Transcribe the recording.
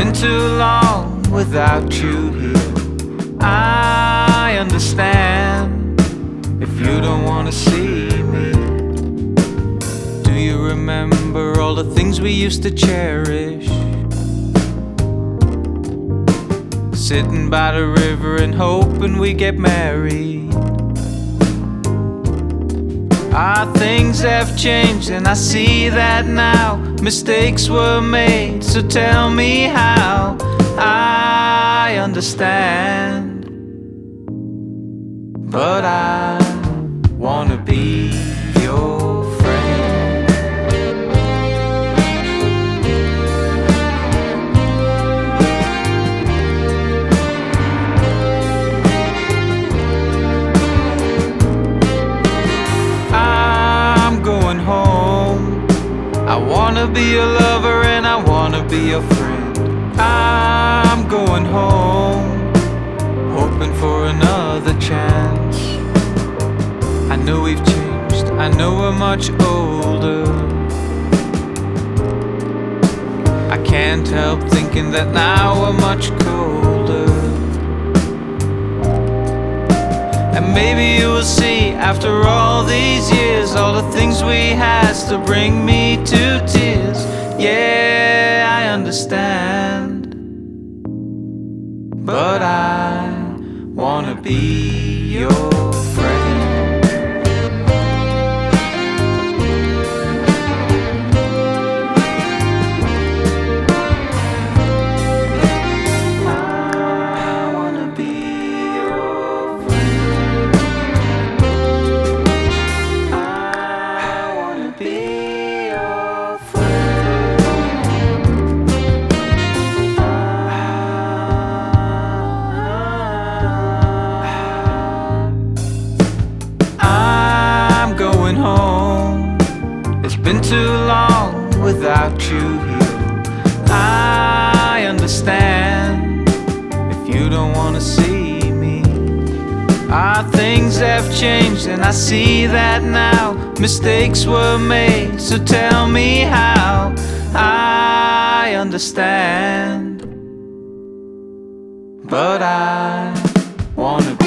been too long without you here. I understand if you don't wanna see me. Do you remember all the things we used to cherish? Sitting by the river and hoping we get married. Things have changed and I see that now. Mistakes were made, so tell me how. I understand, but I wanna be your friend. I'm going home. I wanna be your lover and I wanna be your friend. I'm going home, hoping for another chance. I know we've changed, I know we're much older. I can't help thinking that now we're much colder. And maybe you will see, after all these years, all the things we had to bring me to tears. Yeah, I understand, but I wanna be your friend. I wanna be your friend. I wanna be your friend. I'm going home. It's been too long without you here. I understand if you don't wanna see me. Things have changed and I see that now. Mistakes were made, so tell me how. I understand, but I wanna